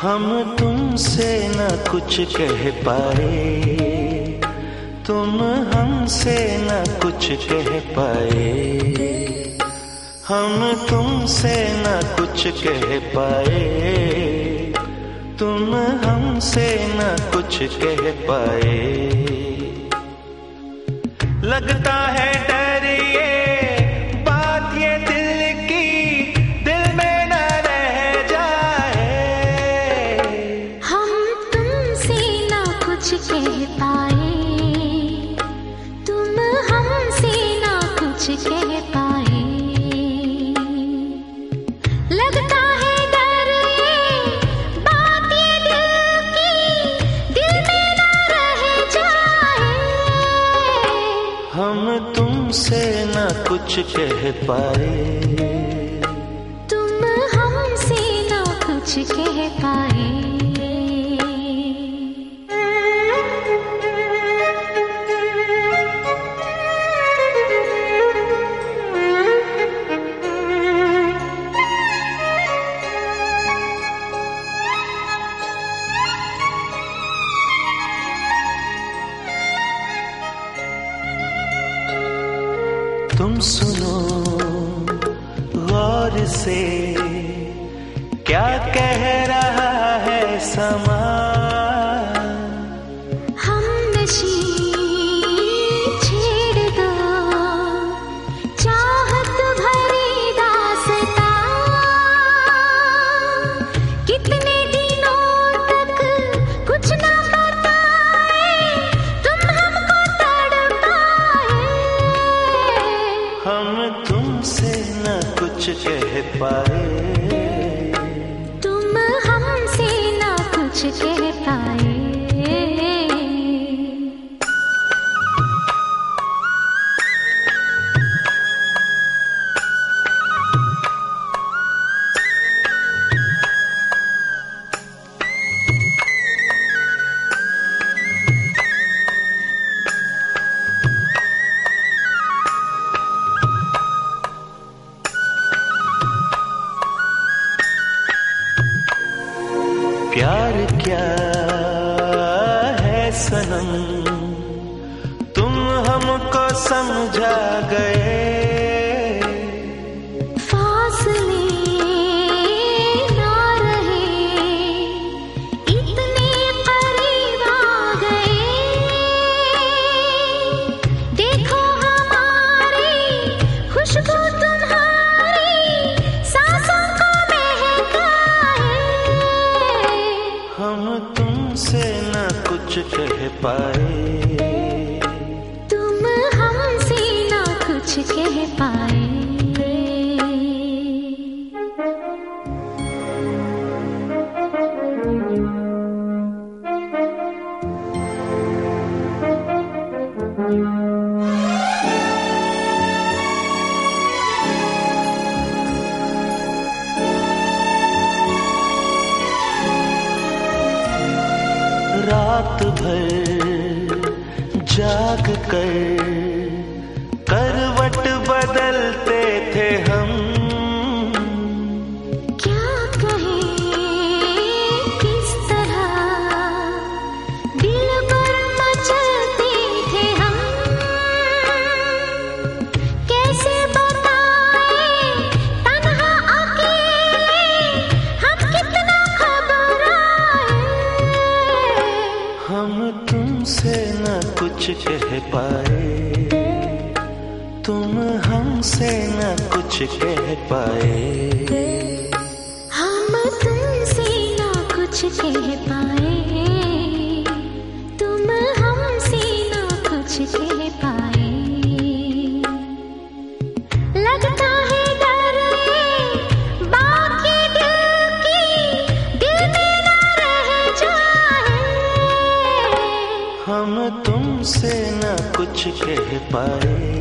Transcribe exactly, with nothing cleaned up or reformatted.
हम तुमसे न कुछ कह पाए, तुम हमसे न कुछ कह पाए। हम तुमसे न कुछ कह पाए, तुम हमसे न कुछ कह पाए। लगता है डर ये बात ये दिल की दिल में न रह जाए। हम तुमसे न कुछ कह पाए, तुम हमसे न कुछ कह पाए। लगता है डर ये बात ये दिल की दिल में न रह जाए। हम तुमसे न कुछ कह पाए, तुम हमसे न कुछ कह पाए। तुम सुनो गौर से क्या कह रहा है समा। हम नशी छेड़ दो चाहत भरी दास्तां। कितने दिनों तक कुछ ना बताए, तुम हमको तड़पाए। हम तुमसे न कुछ कह पाए, तुम हमसे न कुछ कह पाए। प्यार क्या है सनम, तुम हमको समझा गए। फासले ना रहे, इतने करीब आ गए। देखो हमारी खुशबू तुम्हारी सांसों को महकाए। हम तुमसे न कुछ कह पाए, तुम हमसे न कुछ कह पाए। रात भर जाग कर करवट बदलते थे हम। क्या कहें किस तरह दिल पर मचलते थे हम। कैसे बताएं तन्हा अकेले हम कितना घबराए। हम तुमसे न कुछ कह पाए, तुम हमसे न कुछ कह पाए। हम तुमसे न कुछ कह पाए, तुम हमसे न कुछ कह पाए। लगता है डर ये बात ये दिल की दिल में न रह जाए। हम तुमसे न कुछ कह पाए,